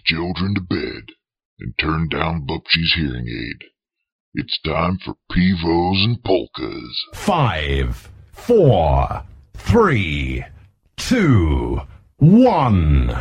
children to bed and turn down Bubshy's hearing aid. It's time for Pivos and Polkas. 5, 4, 3, 2, 1.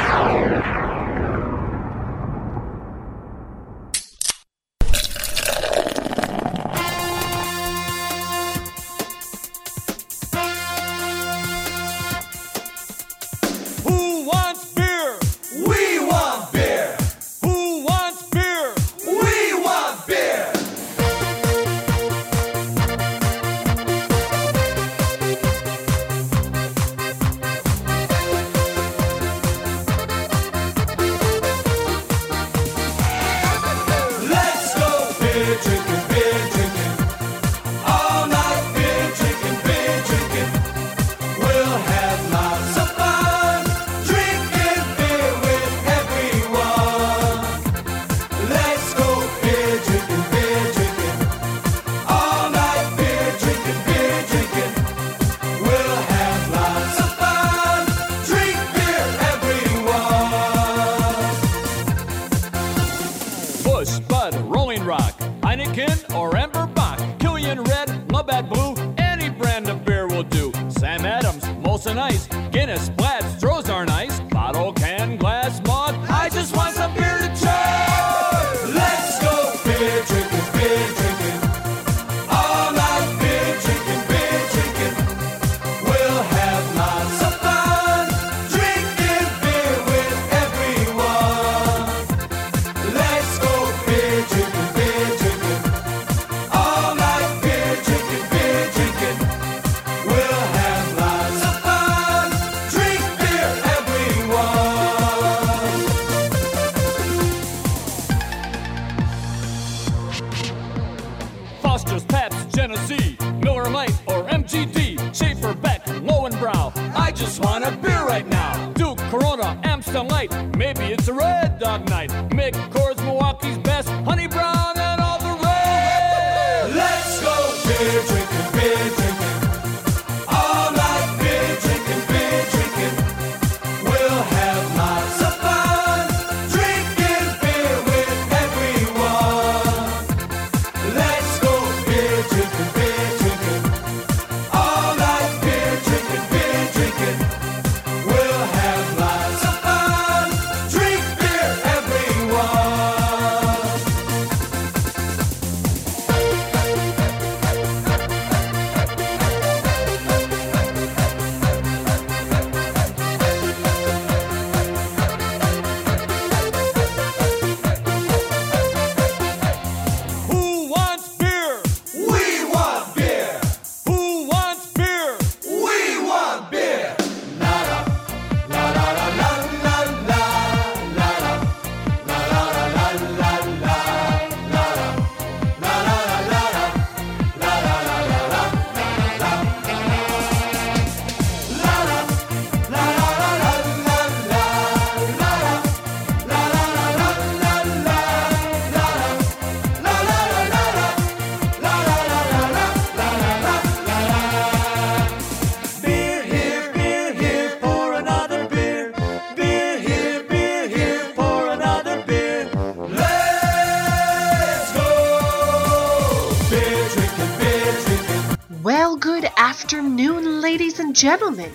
Gentlemen,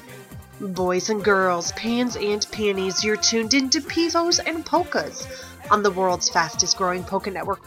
boys and girls, pans and panties, you're tuned into Pivos and Polkas on the world's fastest growing polka network,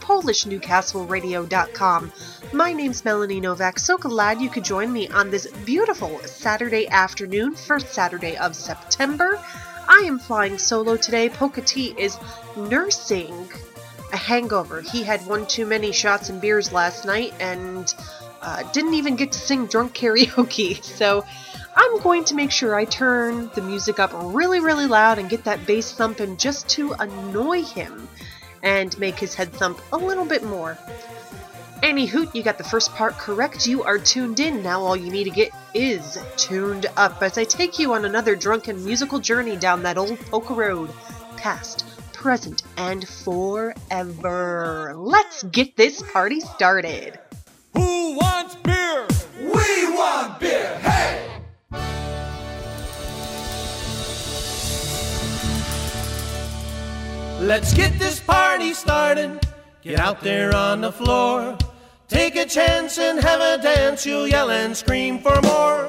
PolishNewcastleRadio.com. My name's Melanie Novak. So glad you could join me on this beautiful Saturday afternoon, first Saturday of September. I am flying solo today. Polka T is nursing a hangover. He had one too many shots and beers last night and didn't even get to sing drunk karaoke. So I'm going to make sure I turn the music up really, really loud and get that bass thumping just to annoy him and make his head thump a little bit more. Any hoot, you got the first part correct. You are tuned in. Now all you need to get is tuned up as I take you on another drunken musical journey down that old polka road, past, present, and forever. Let's get this party started. Who wants beer? We want beer! Hey! Let's get this party started. Get out there on the floor. Take a chance and have a dance. You'll yell and scream for more.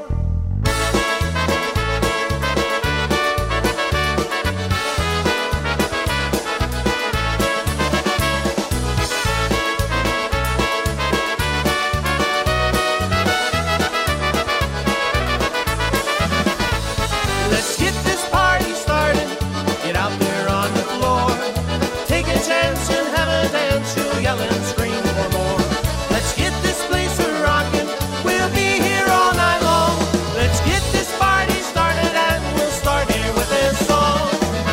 Let's get this party started. Get out there on the floor. Take a chance and have a dance. You'll yell and scream for more. Let's get this place a-rockin'. We'll be here all night long. Let's get this party started and we'll start here with this song.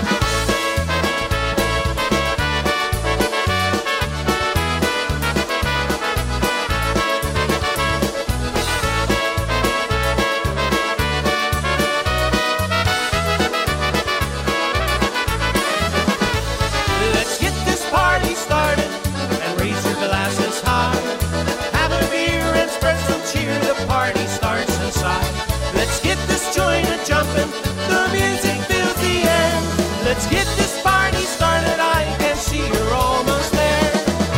Let's get this party started and raise your glasses high. Have a beer and spread some cheer. The party starts inside. Let's get this joint a-jumpin'. The music fills the air. Let's get this party started. I can see you're almost there.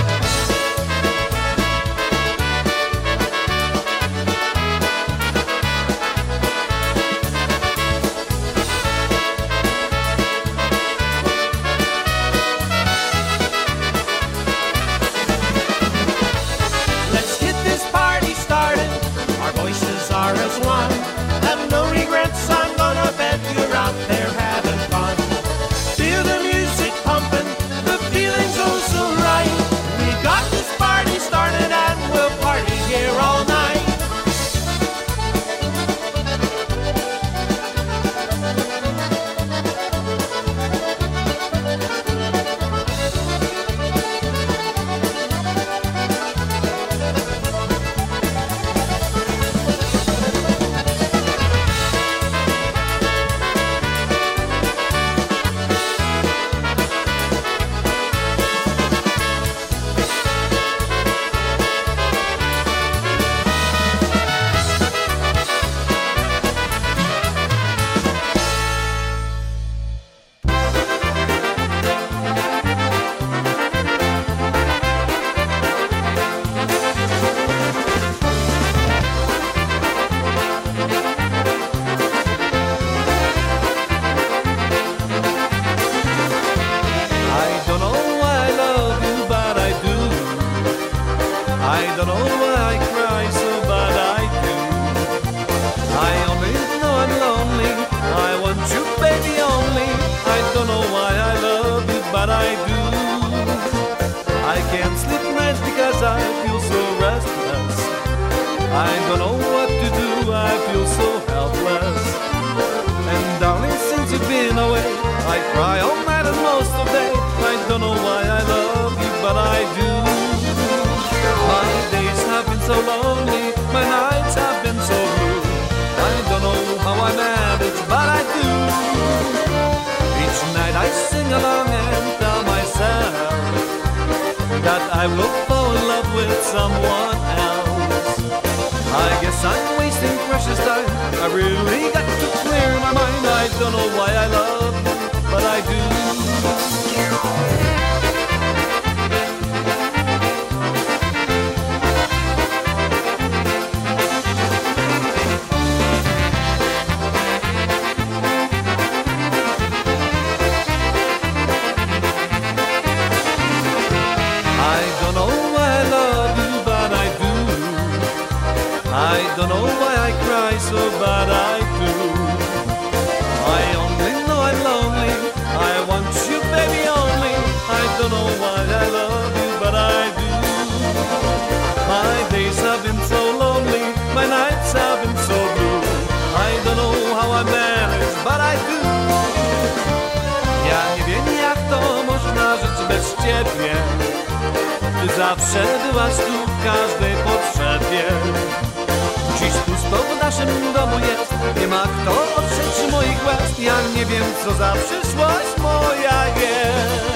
Let's get this party started. Our voices are as one. Have no regrets. I'm gonna bet you're out there having fun. Feel the music pumping. The feeling's oh so right. We got this party started and we'll party here all night. I don't know why I love you, but I do. I don't know why I cry so, but I do. I only know I'm lonely. I want you, baby, only. I don't know why I love you, but I do. I can't sleep nights because I feel so restless. I don't know what to do. I feel so helpless. And darling, since you've been away, I cry all night and most of the day. I don't know why I love you, but I do. My days have been so lonely, my nights have been so blue. I don't know how I manage, but I do. Each night I sing along and tell myself that I will fall in love with someone else. I guess I'm wasting precious time. I really got to clear my mind. I don't know why I love you, but I do. I don't know why I love you, but I do. I don't know why I cry so, but I do. I only know I'm lonely. I want you, baby, only. I don't know why I love you, but I do. My days have been so lonely, my nights have been so blue. I don't know how I manage, but I do. Ja nie wiem, jak to można żyć bez ciebie. Ty zawsze byłaś tu w każdej potrzebie. Dziś pusto w naszym domu jest. Nie ma kto otrzeć moich łez. Ja nie wiem, co za przyszłość moja jest.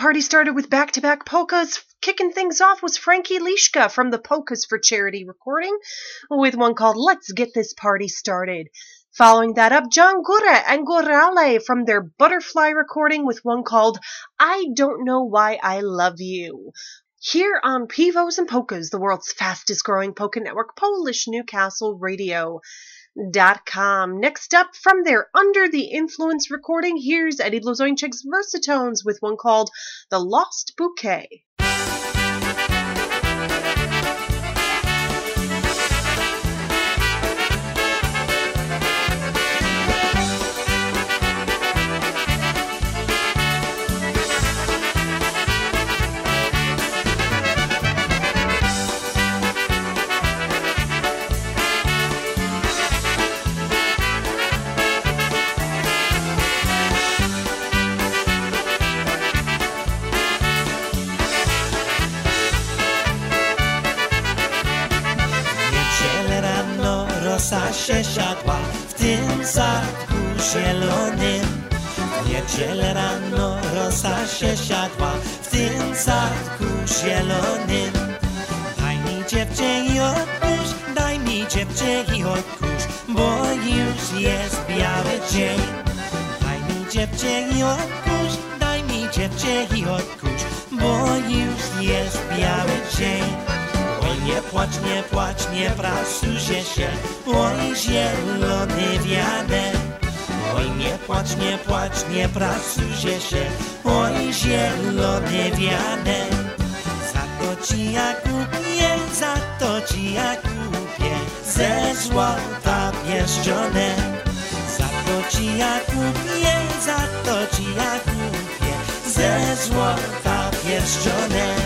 party started with back-to-back polkas. Kicking things off was Frankie Lishka from the Polkas for Charity recording with one called Let's Get This Party Started. Following that up, John Gura and Gorale from their Butterfly recording with one called I Don't Know Why I Love You. Here on Pivos and Polkas, the world's fastest growing polka network, Polish Newcastle Radio.com. Next up, from their Under the Influence recording, here's Eddie Blazończyk's Versatones with one called The Lost Bouquet. Rosa się siadła w tym sadku zielonym. W niedzielę rano rosa się siadła w tym sadku zielonym. Daj mi dziewczę i odkurz, daj mi dziewczę i odkurz, bo już jest biały dzień. Daj mi dziewczę i odkurz, daj mi dziewczę i odkurz, bo już jest biały dzień. Oj, nie płacz, nie prasuje się, oj, zielony wianek. Oj, nie płacz, nie prasuje się, oj, zielony wianek. Za to ci ja kupię, za to ci ja kupię ze złota pierścionek. Za to ci ja kupię, za to ci ja kupię ze złota pierścionek.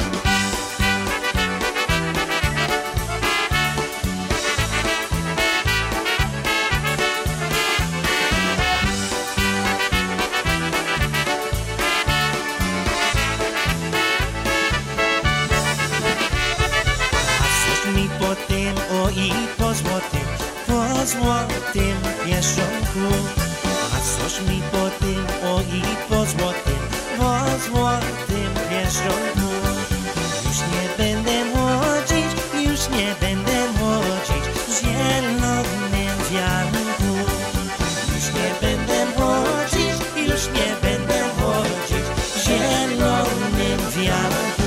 Po złotym pierścionku, a coś mi po tym, o i po złotym pierścionku. Już nie będę chodzić w zielonym wianku. Już nie będę chodzić w zielonym wianku.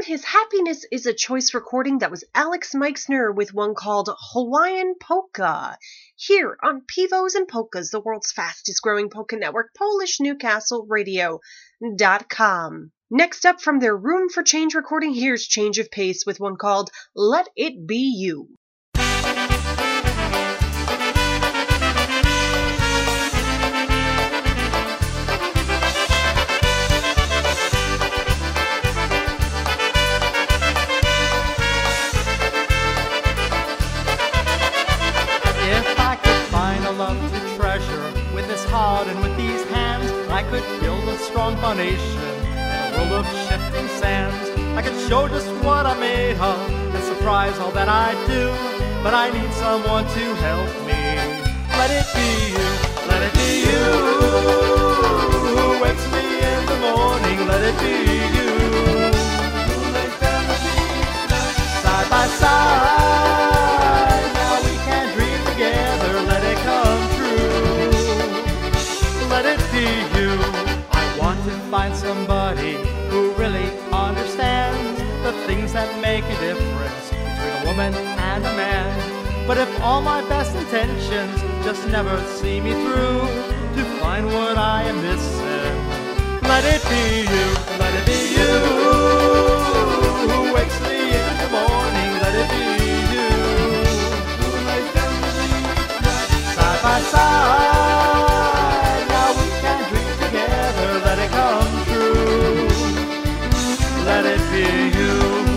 his Happiness is a Choice recording, that was Alex Meixner with one called Hawaiian Polka. Here on Pivos and Polkas, the world's fastest growing polka network, PolishNewcastleRadio.com. Next up from their Room for Change recording, here's Change of Pace with one called Let It Be You. Love to treasure with this heart and with these hands. I could build a strong foundation in a world of shifting sands. I could show just what I'm made of and surprise all that I do, but I need someone to help me. Let it be you, let it be you, who wakes me in the morning. Let it be you, who lays down the beat, side by side. Now we can dream together. Let it come true. Let it be you. I want to find somebody who really understands the things that make a difference between a woman and a man. But if all my best intentions just never see me through to find what I am missing, let it be you, let it be you, who wakes me in the morning. Let it be you, who lays down the beat, side by side. Now we can dream together. Let it come true. Let it be you.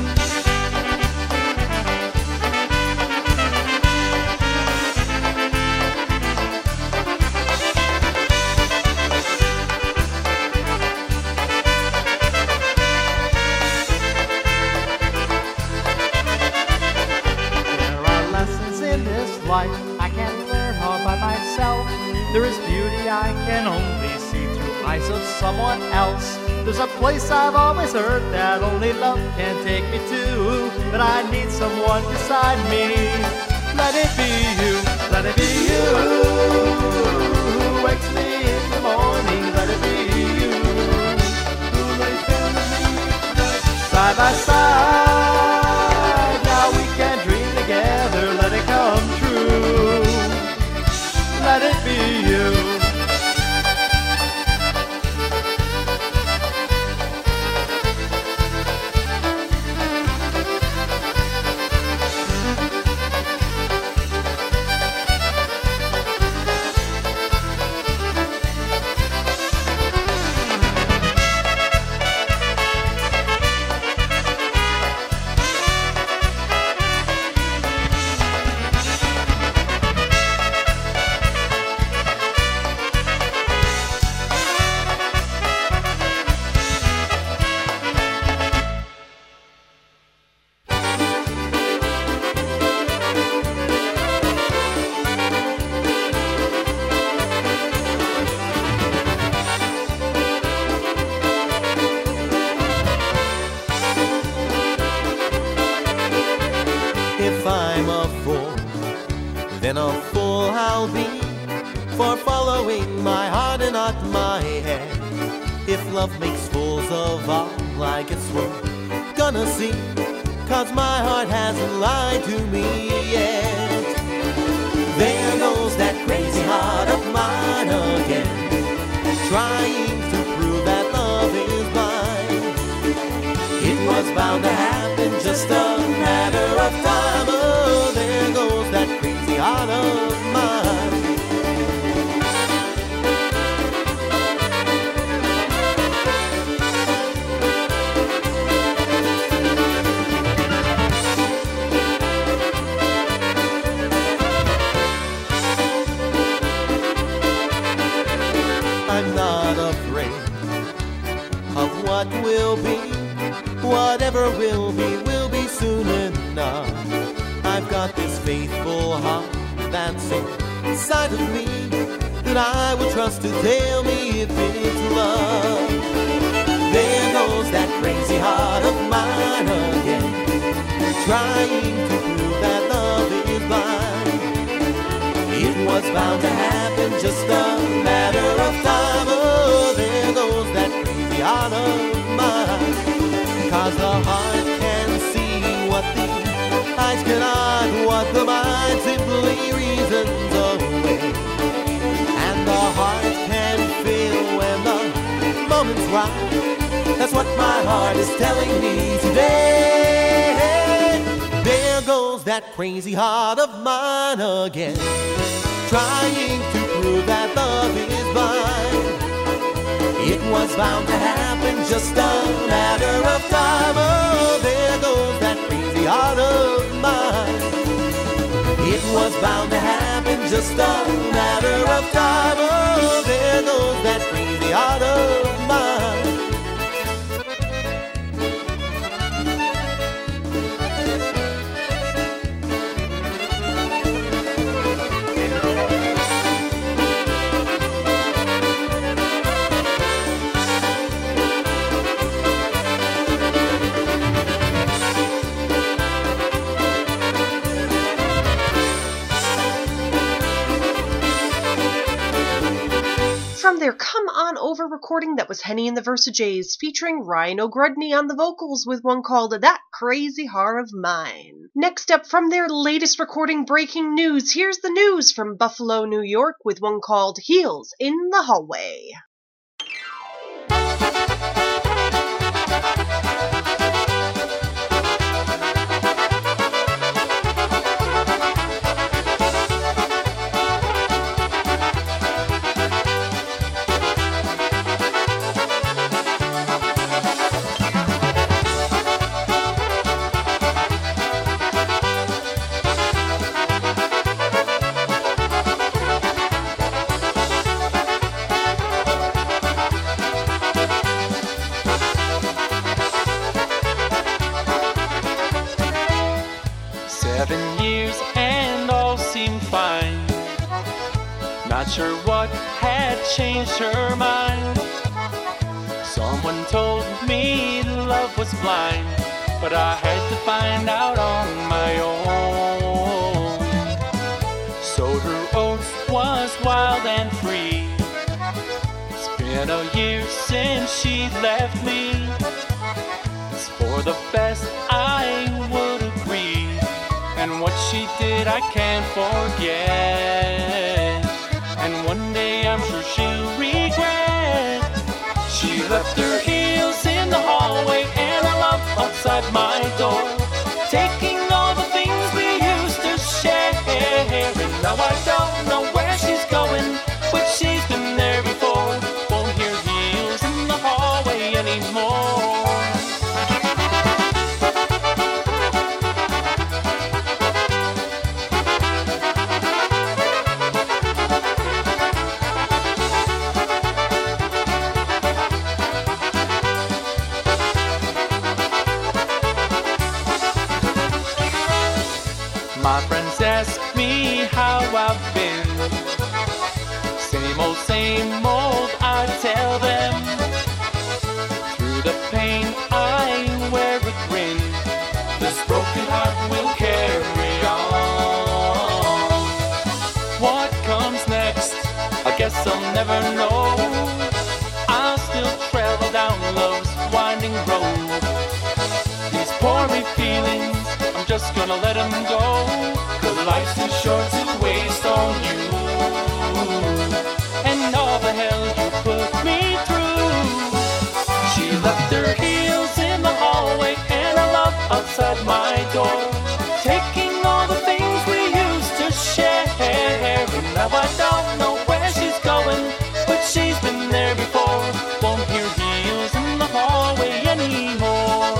Life I can't learn all by myself. There is beauty I can only see through eyes of someone else. There's a place I've always heard that only love can take me to, but I need someone beside me. Let it be you, let it be you, who wakes me in the morning. Let it be you, who lays down the beat, side by side. Now we can dream together. Let it come true. Let it be you. If I'm a fool, then a fool I'll be, for following my heart and not my head. If love makes fools of all, I guess we're gonna see, 'cause my heart hasn't lied to me yet. There goes that crazy heart of mine again, trying to prove that love is blind. It was bound to happen, just a matter of time. Oh, there goes that crazy heart of mine. I'm not afraid of what will be. Whatever will be soon enough. I've got this faithful heart that's inside of me, that I will trust to tell me if it's love. There goes that crazy heart of mine again, trying to prove that love is blind. It was bound to happen, just a matter of time. Oh, there goes that crazy heart of mine, 'cause the heart woman's right. That's what my heart is telling me today. There goes that crazy heart of mine again, trying to prove that love is blind. It was bound to happen, just a matter of time. Oh, there goes that crazy heart of mine. It was bound to happen, just a matter of time. Oh, there goes that crazy heart of mine. From their Come On Over recording, that was Henny and the Versajays featuring Ryan O'Grudney on the vocals with one called That Crazy Heart of Mine. Next up, from their latest recording, Breaking News, here's the news from Buffalo, New York with one called Heels in the Hallway. Not sure what had changed her mind. Someone told me love was blind, but I had to find out on my own. Sowed her oats, was wild and free. It's been a year since she left me. It's for the best, I would agree. And what she did I can't forget. And one day I'm sure she'll regret. She left her heels in the hallway and her love outside my door, taking all the things we used to share. And now I don't know where she's going, but she's been there before. Won't hear heels in the hallway anymore. My friends ask me how I've been. Same old, I tell them. Through the pain I wear a grin. This broken heart will carry on. What comes next? I guess I'll never know. I'll still travel down love's winding road. These poor me feelings, I'm just gonna let them go. 'Cause life's too short to waste on you. And all the hell you put me through. She left her heels in the hallway and her love outside my door, taking all the things we used to share. And now I don't know where she's going, but she's been there before. Won't hear heels in the hallway anymore.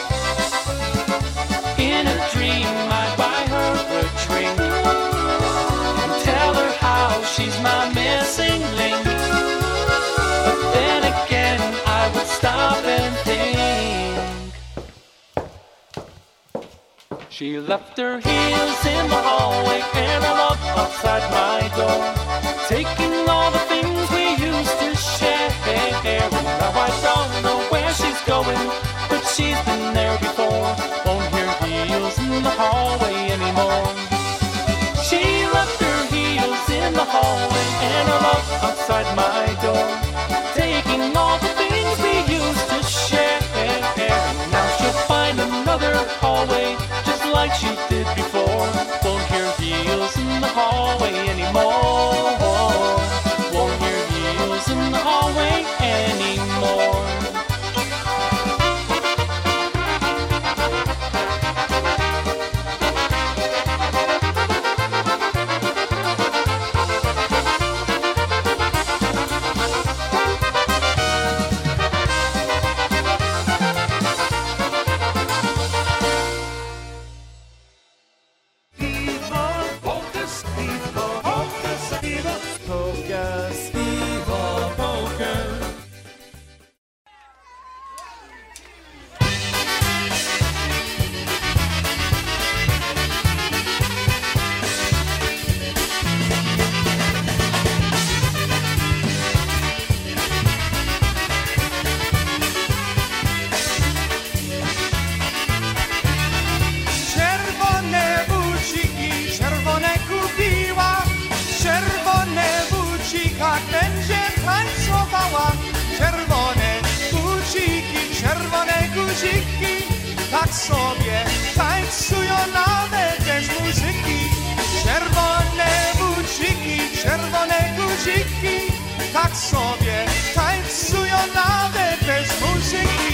In a dream I buy her a drink and tell her how she's my missing link. But then again I would stop and think. She left her heels in the hallway and her love outside my door, taking all the things we used to share. And now I don't know where she's going, but she's been there before. Won't hear heels in the hallway anymore. She left her heels in the hallway and her love outside my door, taking all the things we used to share. Now she'll find another hallway just like she did before. Won't hear heels in the hallway anymore. Won't hear heels in the hallway anymore. buciki, tak sobie tańcują nawet bez muzyki. Czerwone guziki, tak sobie tańcują nawet bez muzyki.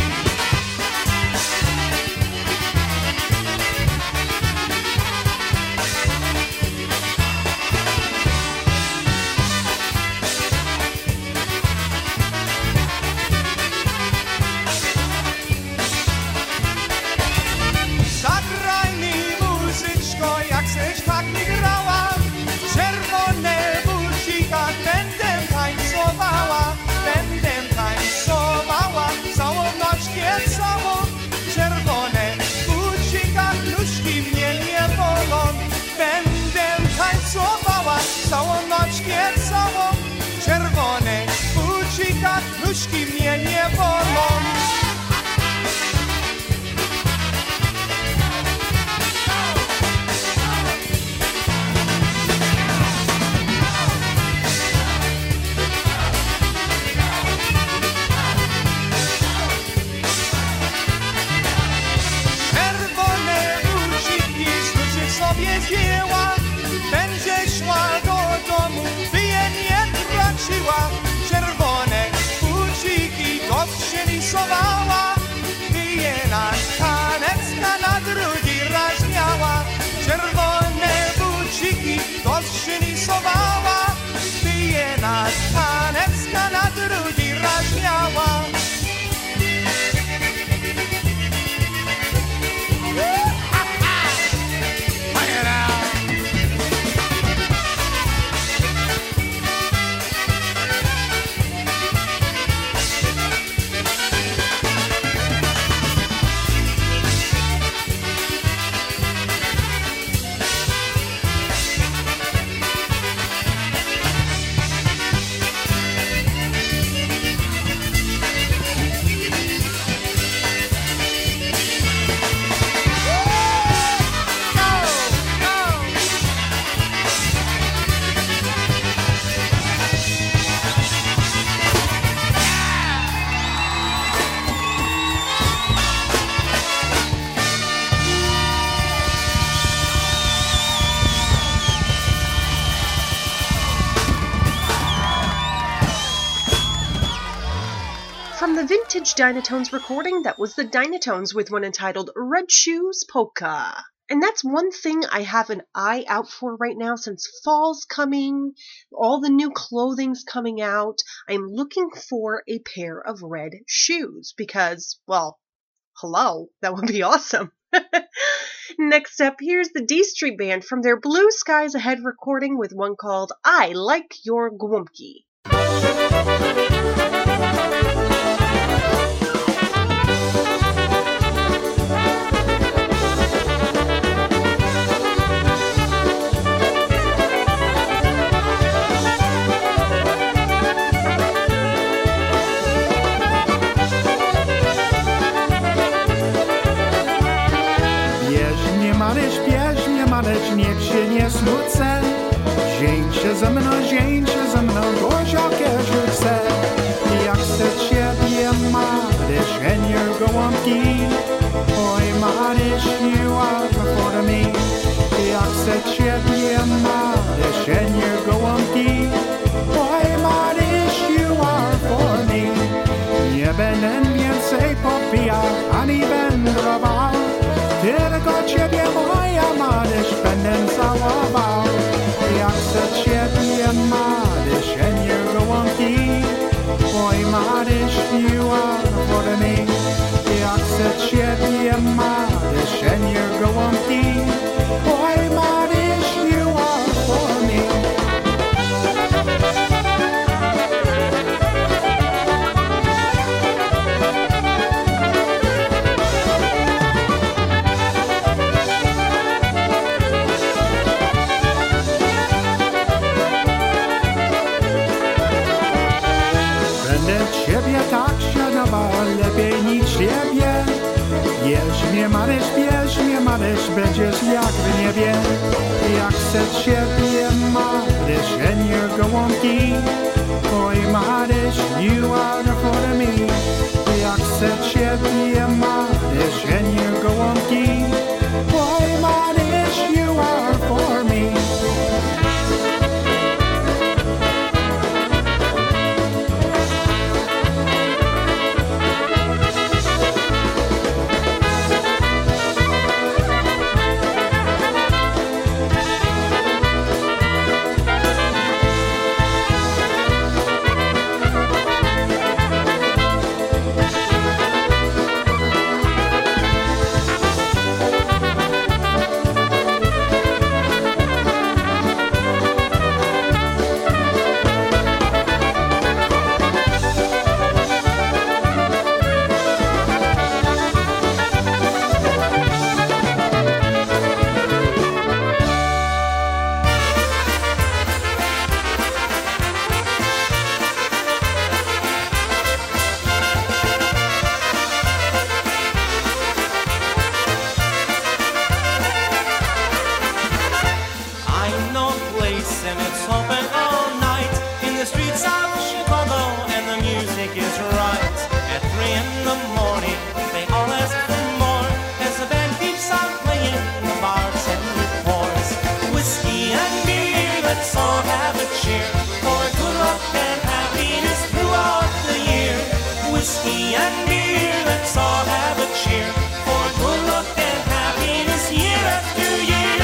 Zagraj mi muzyczko, jak chcesz tak mi grała. Czerwone bucika, będę tańcowała, całą noc całą. Czerwone bucika, nóżki mnie nie bolą. Będę tańcowała, całą noc całą. Czerwone bucika, nóżki mnie nie bolą. Będzie szła do domu, by je nie traciła. Czerwone buciki to się rysowała, by je na tanec na drugi raz miała. Czerwone buciki to się rysowała, by je na tanec na drugi raz miała. From the vintage Dynatones recording, that was the Dynatones with one entitled Red Shoes Polka. And that's one thing I have an eye out for right now since fall's coming, all the new clothing's coming out. I'm looking for a pair of red shoes because, well, hello, that would be awesome. Next up, here's the D Street Band from their Blue Skies Ahead recording with one called I Like Your Gwumpki. Maryś, niech się nie smucę. Zięcie ze mną, gorziokie rzucę. Jak chcę ciebie, Maryś, and your gołąbki. Oj, Maryś, you are for me. Jak chcę ciebie, Maryś, and your gołąbki. Oj, Maryś, you are for me. Nie będę więcej popijał, ani wędrował. Tylko ciebie, moja Maryś, będę całował. Jak chcę ciebie, Maryś, and your gołąbki. Oj, Maryś, you are for me. Jak chcę ciebie, Maryś, and your gołąbki. Oj, Maryś, you are for me. Ciebie tak szanował, lepiej niż siebie. Bierz mnie, Maryś, będziesz jak w niebie. Jak chcę ciebie, Maryś, and your gołąbki. Oj, Maryś, you are for me. Jak chcę ciebie, Maryś, whiskey and beer. Let's all have a cheer for good luck and happiness year after year.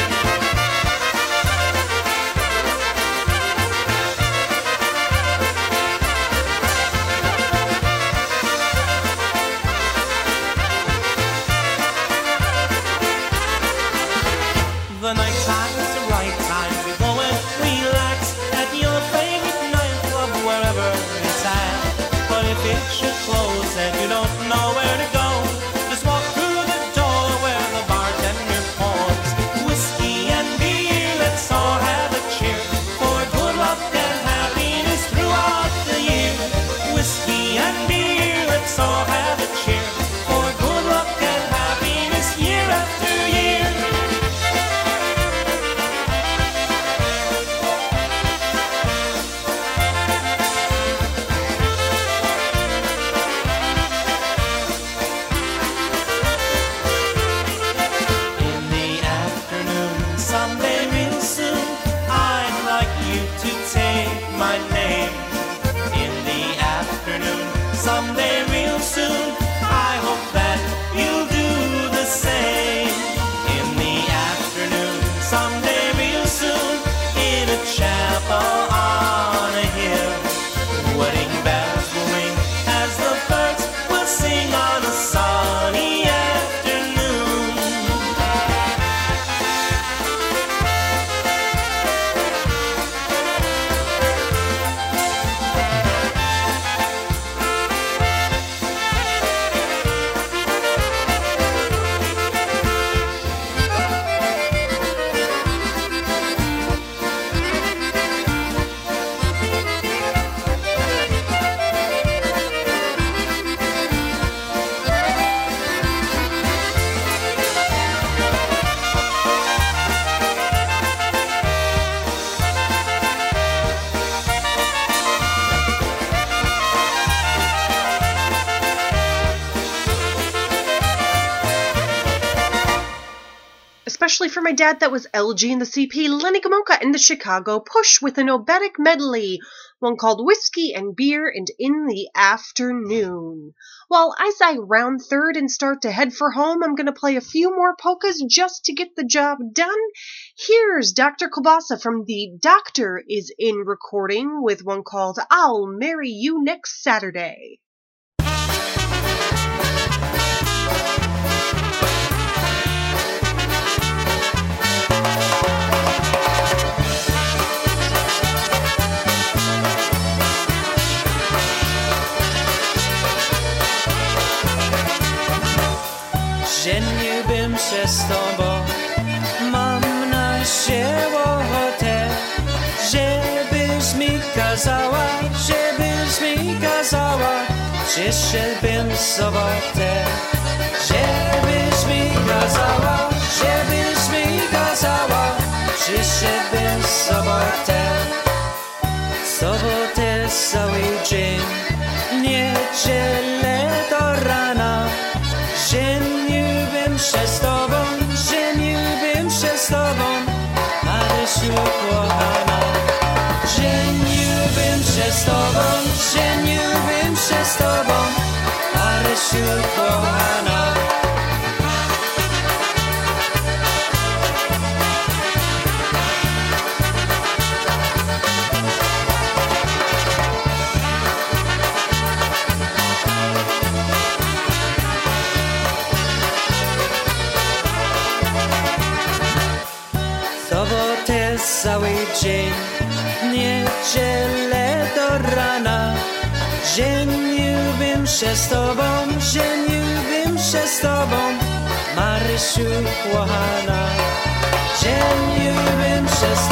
The night time's the right time to go and relax at your favorite nightclub, wherever it's at. But if it should close and you don't know where to go, just walk through the door where the bartender pours whiskey and beer. Let's all have a cheer for good luck and happiness throughout the year. Whiskey and beer, let's all have a cheer for good luck and happiness year after year. Someday real soon, I'd like you to take my name. In the afternoon, someday real soon, I hope that you'll do the same. In the afternoon, someday real soon, in a chapel on a hill, wedding bells will ring as the birds will sing on a sunny afternoon. Especially for my dad, that was LG and the CP, Lenny Gomulka and the Chicago Push with an obetic medley, one called Whiskey and Beer and In the Afternoon. Well, as I round third and start to head for home, I'm going to play a few more polkas just to get the job done. Here's Dr. Kielbasa from the Doctor is In recording with one called I'll Marry You Next Saturday. Żeniłbym się z tobą, mam nadzieję, żebyś mi kazała, przyszedłbym w sobotę. Żebyś mi kazała, przyszedłbym w sobotę. Sobotę cały dzień, niedzielę do rana. Żeniłbym się z tobą, Marysiu kochana. Żeniłbym się z tobą, Marysiu kochana. Sobotę cały dzień, niedzielę do rana. Żeniłbym się z tobą, Marysiu kochana. Żeniłbym się z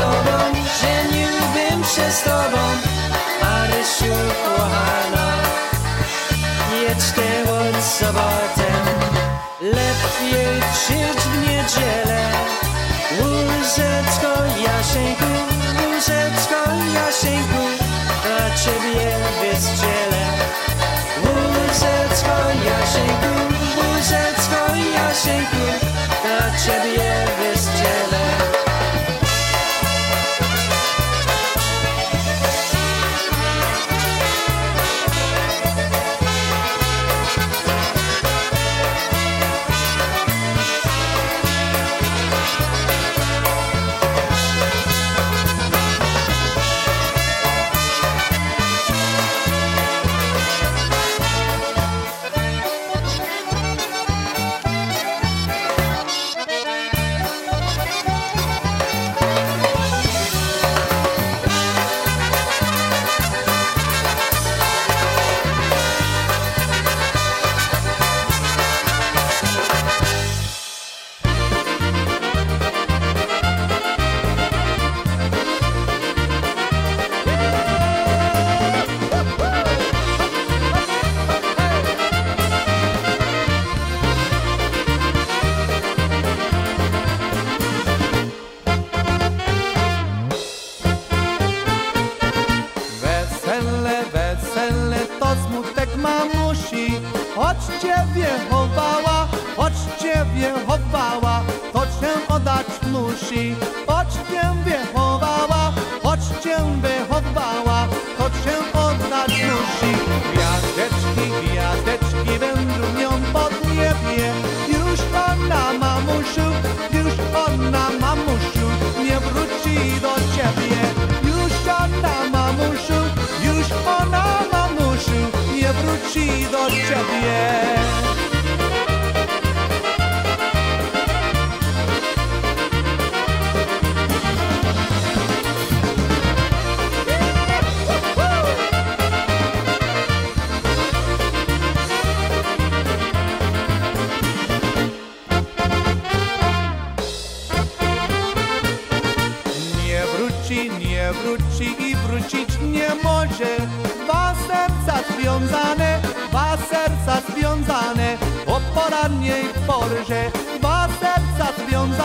tobą, Marysiu kochana. Jedź od sobotę, lepiej żyć w niedzielę. Łóżeczko Jasieńku, dla ciebie wystrzelę. Łóżeczko Jasieńku, dla ciebie wystrzelę. Poczcie wychowała, to się oddać musi. Poczcie wychowała, to się oddać musi. Gwiazdeczki będą nią pod niebie. Już ona, mamusiu, nie wróci do ciebie. Już ona, mamusiu, nie wróci do ciebie. Nie wróci i wrócić nie może. Dwa serca związane o porannej porze. Dwa serca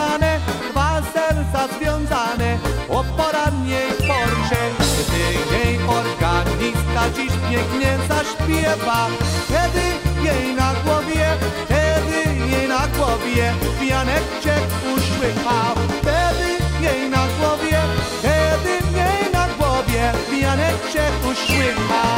związane o porannej porze. Gdy jej organistka dziś pięknie zaśpiewa, wtedy jej na głowie wianeczek uśłycha. Wtedy jej na głowie wianeczek uśłycha.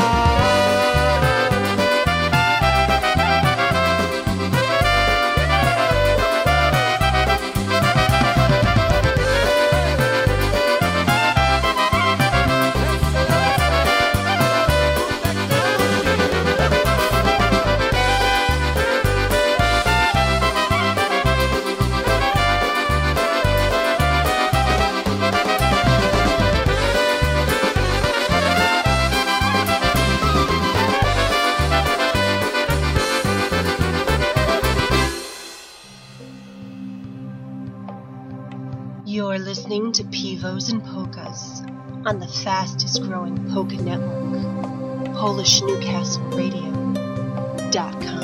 You're listening to Pivos and Polkas on the fastest growing polka network, PolishNewcastleRadio.com.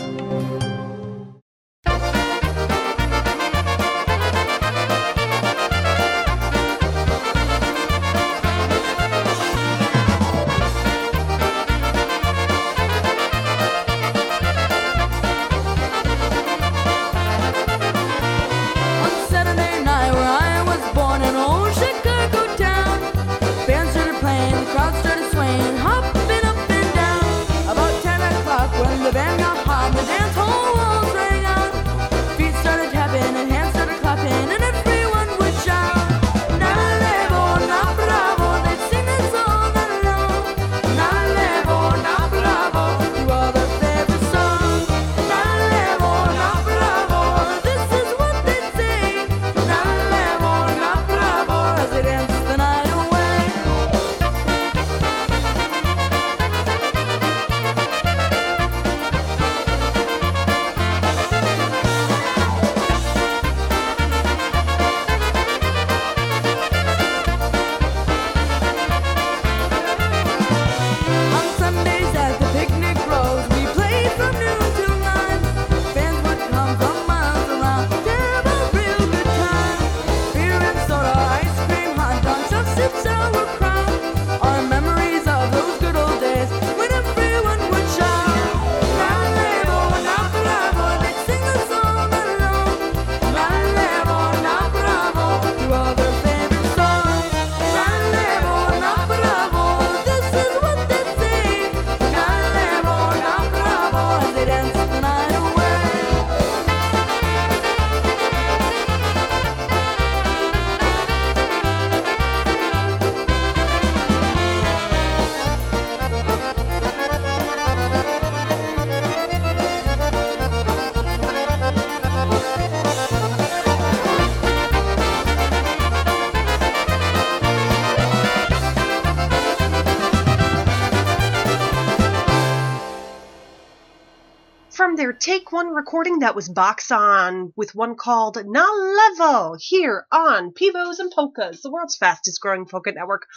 From their Take One recording, that was Box On with one called Na Levo here on Pivos and Polkas, the world's fastest growing polka network,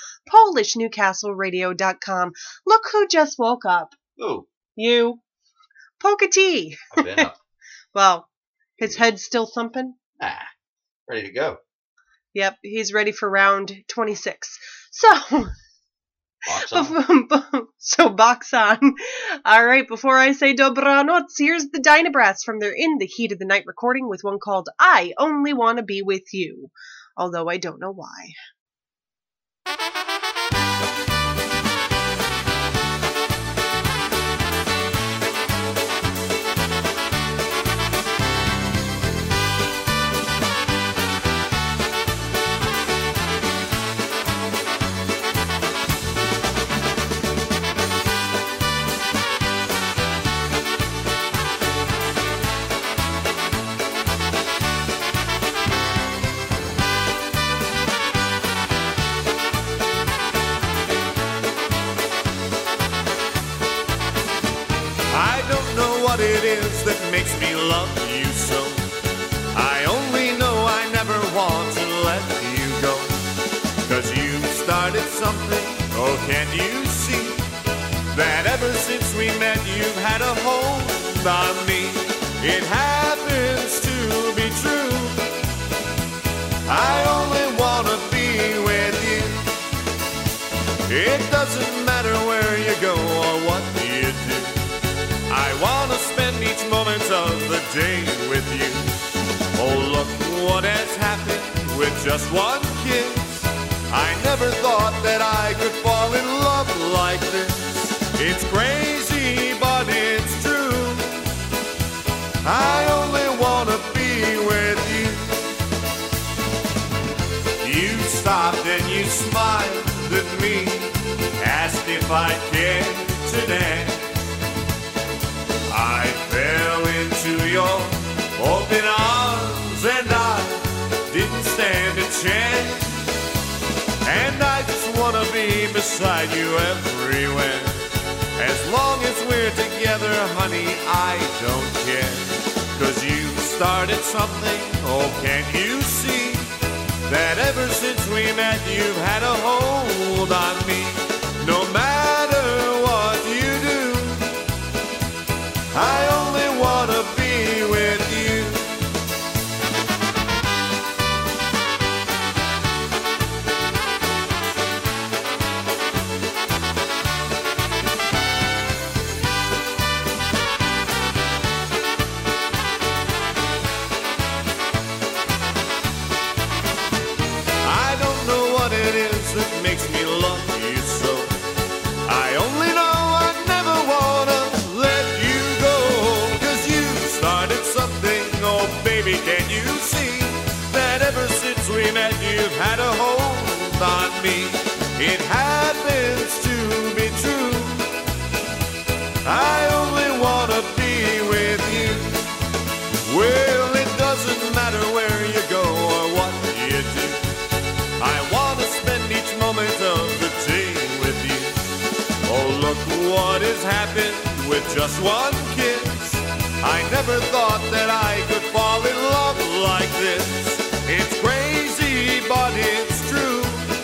PolishNewcastleRadio.com. Look who just woke up. Who? You. Polka T. I've been up. Well, his head's still thumping? Ready to go. Yep, he's ready for round 26. So, Box on. So box on. All right, before I say dobranoc, here's the Dynabrass from their In the Heat of the Night recording with one called I Only Wanna Be With You, although I don't know why. What it is that makes me love you so. I only know I never want to let you go. 'Cause you started something, oh can't you see? That ever since we met you've had a hold on me. It happens to be true. I only wanna be with you. It doesn't matter where you go or what you do. I want to spend each moment of the day with you. Oh, look what has happened with just one kiss. I never thought that I could fall in love like this. It's crazy, but it's true. I only want to be with you. You stopped and you smiled at me, asked if I cared today. I fell into your open arms and I didn't stand a chance. And I just wanna be beside you everywhere. As long as we're together, honey, I don't care. 'Cause you started something, oh can't you see? That ever since we met you've had a hold on me. No matter what you do, I only wanna be with you. I don't know what it is that makes me love you so. I only know I never wanna let you go. 'Cause you started something, oh baby, can't you see? That ever since we met you've had a hold on me. It happens to be true. I only wanna be with you. Well, it doesn't matter where you go or what you do. I wanna spend each moment of the day with you. Oh, look what has happened with just one kiss. I never thought that I could fall in love like this. It's crazy, but it's true.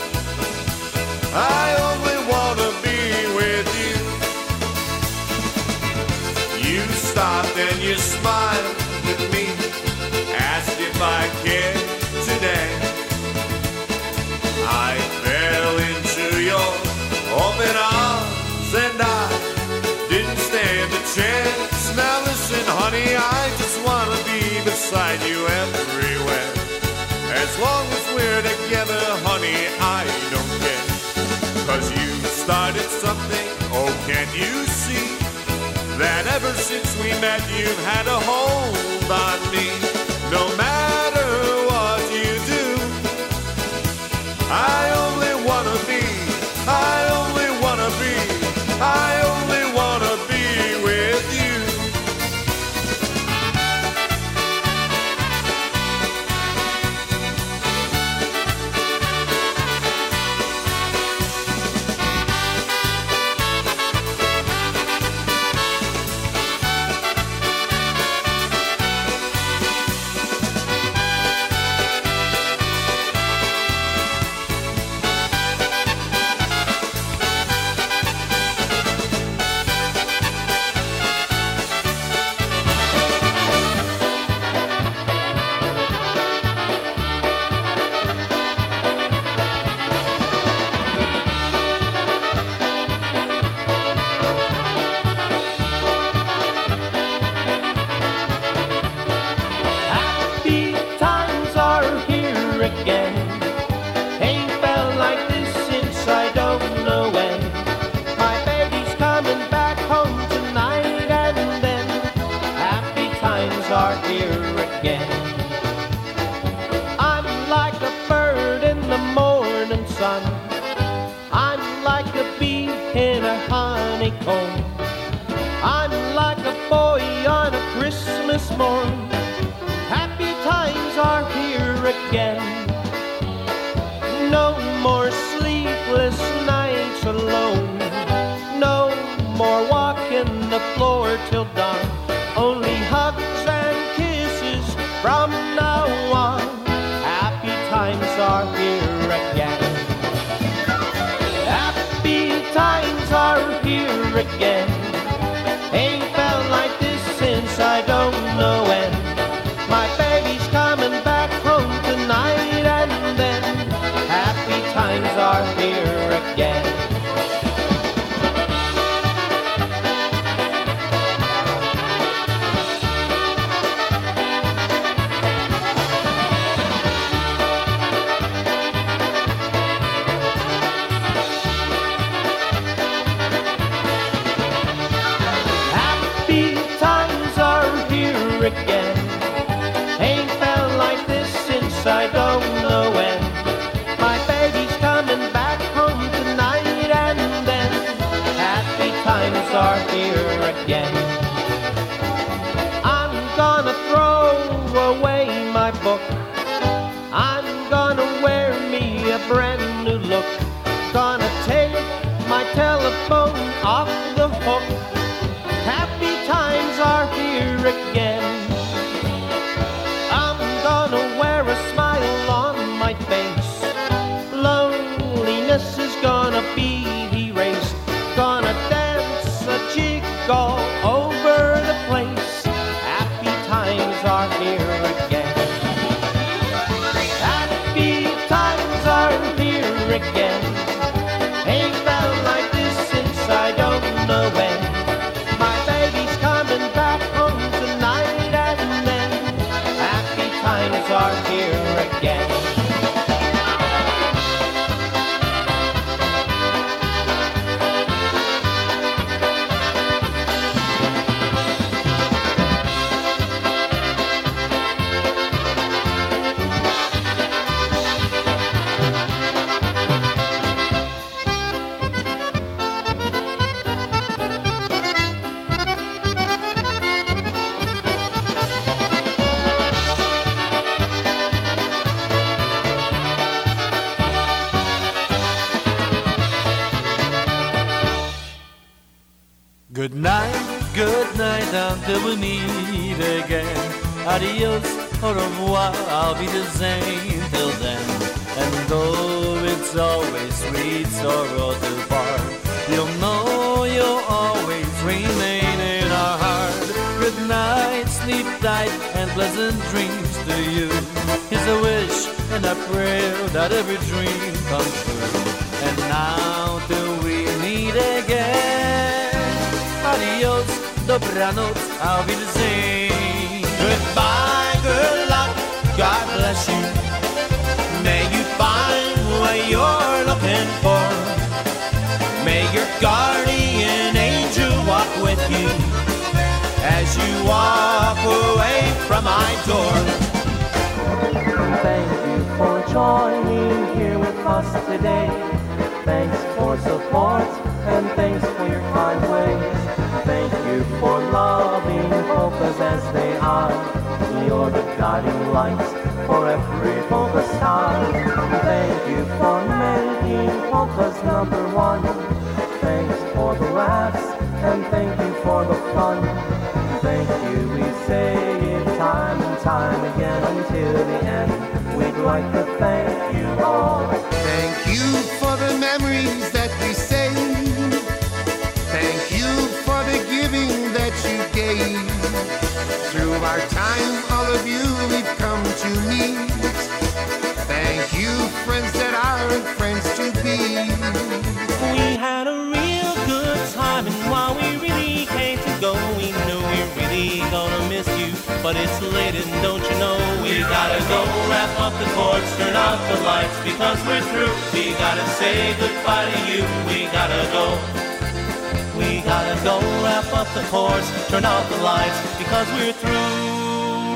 I only wanna be with you. You stopped and you smiled at me, asked if I cared today. I fell into your open arms and I didn't stand a chance. Now listen, honey, I just wanna be beside you everywhere. As long as we're together, honey, I don't care. 'Cause you started something, oh can't you see? That ever since we met you've had a hold on me. No matter what you do, I only wanna be, I only wanna be, I only wanna be with you. are here again. I'm like a bird in the morning sun. I'm like a bee in a honeycomb. I'm like a boy on a Christmas morn. Happy times are here again. No more sleepless nights alone. No more walking the floor till dawn. Only hugs and kisses from now on. Happy times are here again. Happy times are here again. Ain't felt like this since I don't know when. My baby's coming back home tonight, and then happy times are here again. Again. Ain't felt like this since I don't know when. My baby's coming back home tonight, and then happy times are here again. I'm gonna throw away my book. I'm gonna wear me a brand new look. Gonna take my telephone off the hook. Happy times are here again. I'm gonna wear a smile on my face. Loneliness is gonna be erased. Gonna dance a jig all over the place. Happy times are here again. Happy times are here again. Ain't felt like this since I don't know when. My baby's coming back home tonight, and then happy times are here again. Good night until we meet again. Adios, au revoir, I'll be the same till then. And though it's always sweet sorrow to part, you'll know you'll always remain in our heart. Good night, sleep tight, and pleasant dreams to you. Here's a wish and a prayer that every dream comes true. And now till we meet again, adios, dobranoc, I'll be the same. Goodbye, good luck, God bless you. May you find what you're looking for. May your guardian angel walk with you as you walk away from my door. Thank you for joining here with us today. Thanks for support and thanks for your kind ways. Thank you for loving polkas as they are. You're the guiding light for every polka star. Thank you for making polkas #1. Thanks for the laughs and thank you for the fun. Thank you, we say it time and time again until the end. We'd like to thank you all. Thank you for the memories that we saved. Thank you for the giving that you gave. Through our time, all of you we've come to meet. Thank you, friends that are friends to be. We had a real good time, and while we really came to go, we knew we're really gonna miss you. But it's late, and don't you know we gotta go wrap up the chords, turn out the lights, because we're through. We gotta say goodbye to you. We gotta go. We gotta go wrap up the chords, turn out the lights, because we're through.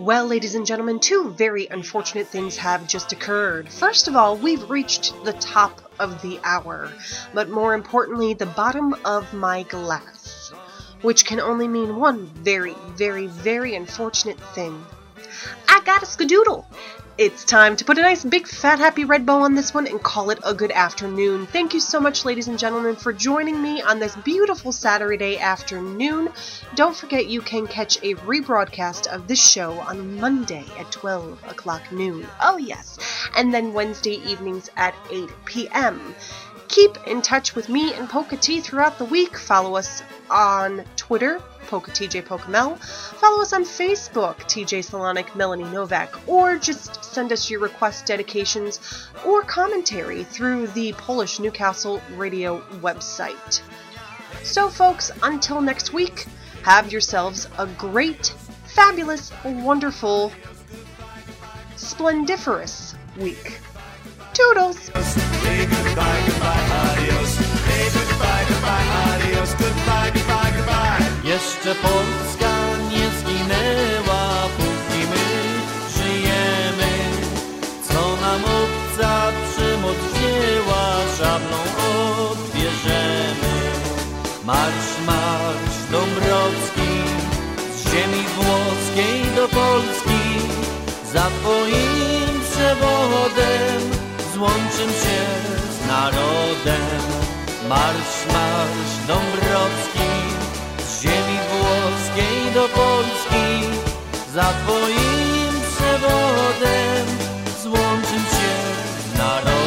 Well, ladies and gentlemen, two very unfortunate things have just occurred. First of all, we've reached the top of the hour, but more importantly, the bottom of my glass, which can only mean one very, very, very unfortunate thing. I got a skadoodle. It's time to put a nice big fat happy red bow on this one and call it a good afternoon. Thank you so much, ladies and gentlemen, for joining me on this beautiful Saturday afternoon. Don't forget you can catch a rebroadcast of this show on Monday at 12 o'clock noon. Oh yes, and then Wednesday evenings at 8 p.m. Keep in touch with me and Polka T throughout the week. Follow us on Twitter, Polka TJ Polkamel. Follow us on Facebook, TJ Salonik Melanie Novak, or just send us your requests, dedications, or commentary through the Polish Newcastle radio website. So folks, until next week, have yourselves a great, fabulous, wonderful, splendiferous week. Toodles! Say goodbye, goodbye, adios. Say goodbye, goodbye, adios. Goodbye, goodbye, goodbye. Jeszcze Polska nie zginęła, póki my żyjemy. Co nam obca przymoc wzięła, szablą odbierzemy. Marsz, marsz Dąbrowski, z ziemi włoskiej do Polski. Za twoim przewodem złączym się z narodem. Marsz, marsz Dąbrowski, z ziemi włoskiej do Polski. Za twoim przewodem złączym się z narodem.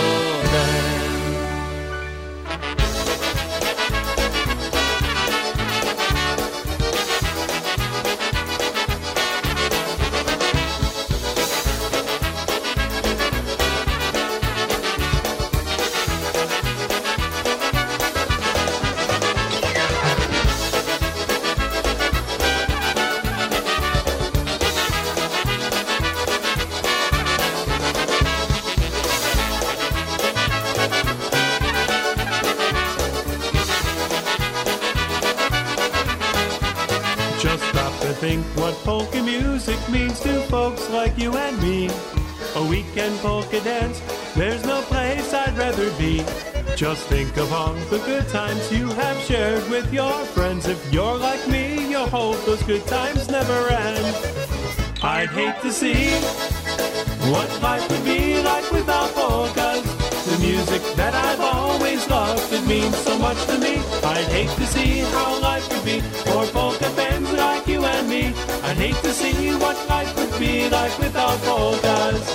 Think what polka music means to folks like you and me. A weekend polka dance, there's no place I'd rather be. Just think of all the good times you have shared with your friends. If you're like me, you'll hope those good times never end. I'd hate to see what life would be like without polkas. The music that I've always loved, it means so much to me. I'd hate to see how life would be for polka fans like you and me. I'd hate to see what life would be like without polkas.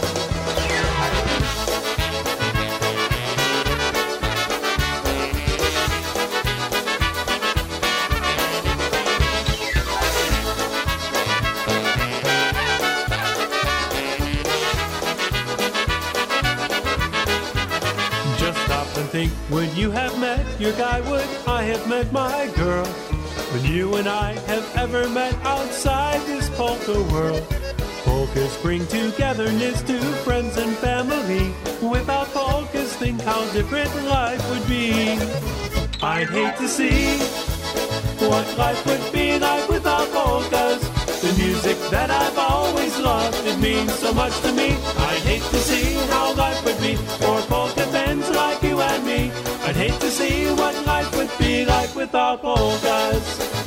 Think, would you have met your guy? Would I have met my girl? Would you and I have ever met outside this polka world? Polkas bring togetherness to friends and family. Without polkas, think how different life would be. I'd hate to see what life would be like without polkas. The music that I've always loved, it means so much to me. I'd hate to see how life would be for polka fans like you and me. I'd hate to see what life would be like without polkas.